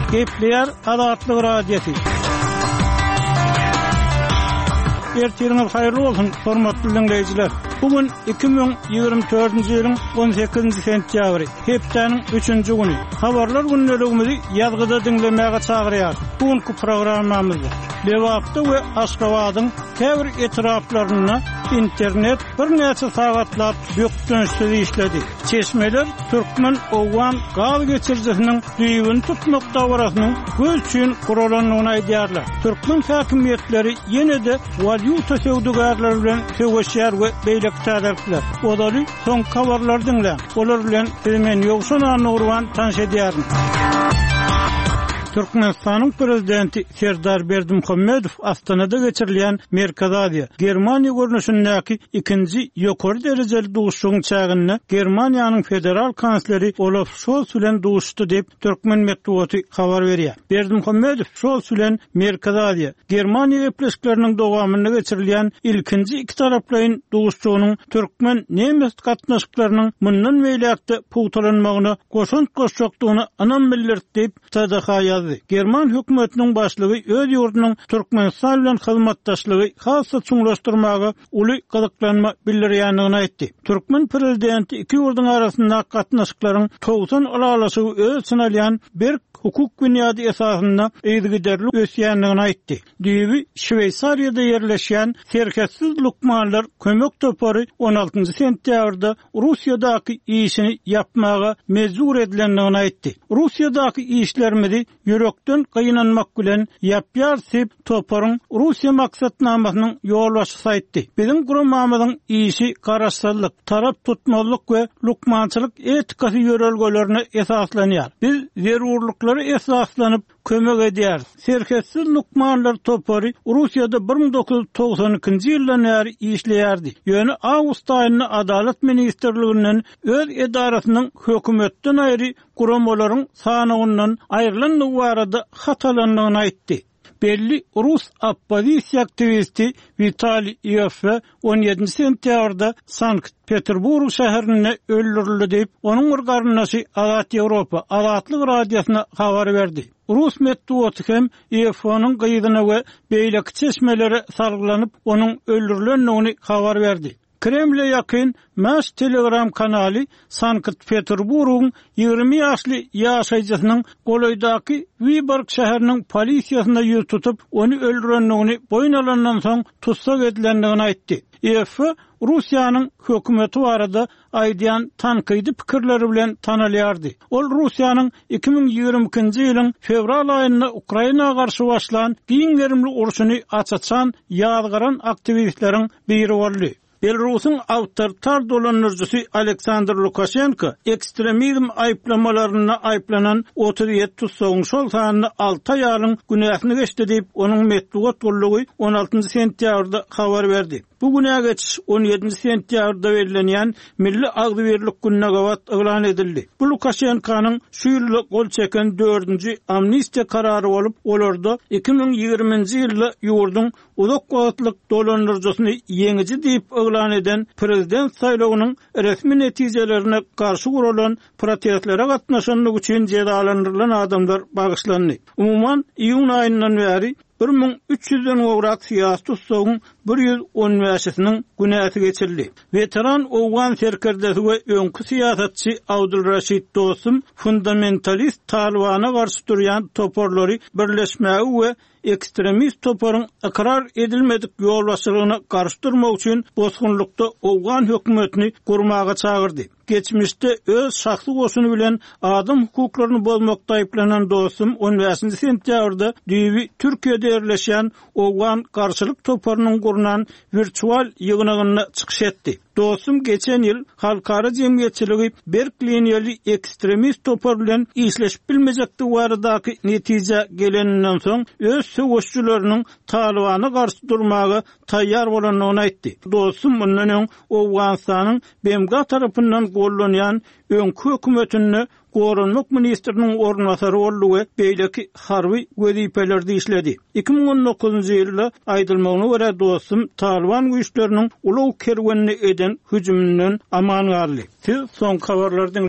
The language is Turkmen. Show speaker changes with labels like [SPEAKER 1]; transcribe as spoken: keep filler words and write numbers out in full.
[SPEAKER 1] Gepler Adatlyk radiosu. Ertiriniz hayırlı olsun, hormatly dinleyijiler. Bugün iki bin ýygrimi dördünji ýylyň on sekizinji sentýabry, hepdeniň üçünji güni. Habarlar günneligimizi ýazgyda dinlemäge çagyrýar. Bugünkü programmamyzda Lewapda we Aşgabatyň käbir etraplaryna internet bir näçe sagatlap ýokdunçly işledi. Çeşmeler türkmen owgan gaz geçirjisiniň düýbüni tutmak dawrasynyň göz üçin gurulanyny aýdýarlar. Türkmen häkimetleri ýene-de valyuta sewdugärleri bilen söwüşýär we beýleki täderler. Olary soň habarlar dinle. Olar bilen hemen ýokşan urwan tanış edýärin. Türkmenistanyň prezidenti Serdar Berdimuhammedow Astanada geçirilen Merkez Aziýa, Germaniýa görnüşindäki ikinji ýokary derejeli duguşyň çagyny Germaniýanyň federal kansleri Olaf Scholz bilen duguşdy diýip Türkmen medeniýeti habar berýär. Berdimuhammedow Scholz bilen Merkez Aziýa, Germaniýa gepleşikleriniň dowamyny geçirilen ilkinji iki taraplyň duguşygynyň türkmen nemes gatnaşyklarynyň mundan meýlekde puwtalanmagyna goşunt goşjakdygyny anam bildirdi diýip T D H German hökümetiniň başlygy öz ýurdunyň Türkmenistan bilen hyzmatdaşlygy hassa çuňlaşdyrmagy uly gazaklanma bildirýändigini aýtdy. Türkmen prezidenti iki ýurduň arasynda gatnaşyklaryň togsan alalaşygy öz synalýan bir hukuk bünyady esasynda eýdigiderli ösýändigini aýtdy. Diýibi Şweýsariýada ýerleşýän serketsiz lukmanlar kömek topary on altynjy sentýabrda Russiýadaky işini yapmaga mezur edilendigini aýtdy. Russiýadaky işlerimizi ýörekden gynanmak bilen ýapýar sep toparyň Russiýa maksatnamasynyň ýolbaşçysy aýtdy. Bizim guramamyzyň işi garaşsyzlyk, tarap tutmalyk we lukmançylyk etikasy ýörelgelerini esaslanýar. Biz zerurlyklary esaslanyp kömek edýär. Serketsiz lukmanlar topary Russiýada bir ming dokuz ýüz togsan ikinji ýyldan bäri işleýärdi. Ýöne awgust aýyny Adalet ministrliginden öz edarasynyň hökümetden aýry guramalaryň sanygyndan aýrylan barada hatalandygyny aýtdy. Belli Rus oppozisiýa aktivisti Vitali Iyoffe on ýedinji sentýabrda Sankt-Peterburg şäherinde öldürildi diýip onuň bir garyndaşy Azat Ýewropa Azatlyk radiosyna habar berdi. Rus medeniýeti hem Iyoffe'niň gyýdyna we beýleki çeşmelere sargylanyp onuň öldürilendigini habar berdi. Kremle yakın Maş Telegram kanaly Sankt-Peterburg'un ýygrimi ýaşly ýaşaýjysynyň Goloýdaky Vyborg şäheriniň polisiýasyna ýüz tutup onu öldürendigini boyun alandan soň tutsak edilendigini aýtdy. E F Russiýanyň hökümeti barada aýdýan tankydy pikirleri bilen tanalýardy. Ol Russiýanyň iki bin ýygrimi ikinji ýylyň fevral aýynda Ukrainaga garşy başlan giň gerimli urşuny açaçan ýazgaran aktivistleriň biri boldy. Belarusyň awtoritar dolanjysy Aleksandr Lukashenko ekstremizm aýplamalaryna aýplanan otuz ýedi tutsagyň şol sanyny alty ýylyň günäsini geçdi diýip onuň medeniýet gollugy on altynjy sentýabrda habar berdi. Bu güne geçiş on ýedinji sentýabrda berilenýän Milli Agdyberlik gününe gowat eglan edildi. Bu Lukashenkonyň şu ýyly gol çeken dördünji amnistiýa karary bolup, olarda iki bin ýygrimiňji ýylda ýurdun uzak wagtlyk dolanjysyny ýeňiji diýip eglan eden prezident saýlawynyň resmi netijelerine garşy gurulan protestlere gatnaşanlyk üçin jezalandyrylan adamlar bagyşlandy. Umumyň iýun aýyndan bäri bir ming üç ýüzden gowrak syýasy tutsagyň bir ýüz on beşisiniň günäsi geçirildi. Veteran owgan serkerdesi we öňkü syýasatçy Abdulraşid Dostum fundamentalist Talibana garşy durýan toporlary birleşmägi we ekstremist toparyň ikrar edilmedik ýolbaşçylygyna garşy durmak üçin bosgunlukda owgan hökümetini gurmaga çagyrdy. Geçmişte öz şahsy goşuny bilen adam hukuklaryny bozmakda aýplanan Dostum on beşinji sentýabrda diýibi Türkiýede ýerleşýän owgan garşylyk toparynyň gurunan virtual ýygynyna çykyş etdi. Dostum geçen ýyl halkara jemgyýetçiligi Berkliniýeli ekstremist topar bilen işleşip bilmejekdi baradaky netije geleninden soň öz söwüşçüleriniň Talibana garşy durmagy taýýar bolanyny aýtdy. Dostum bundan öň Owganistanyň B M G tarapyndan gollanýan öňkü hökümetini Gorunluk ministriniň ornatary boldy we beýleki harby wezipelerdi işledi. iki bin on dokuzunji ýylda aýdylmagyna görä Dostum Taliban güýçleriniň uluw kerwenini eden hüjümünden aman garly. Siz soň habarlardan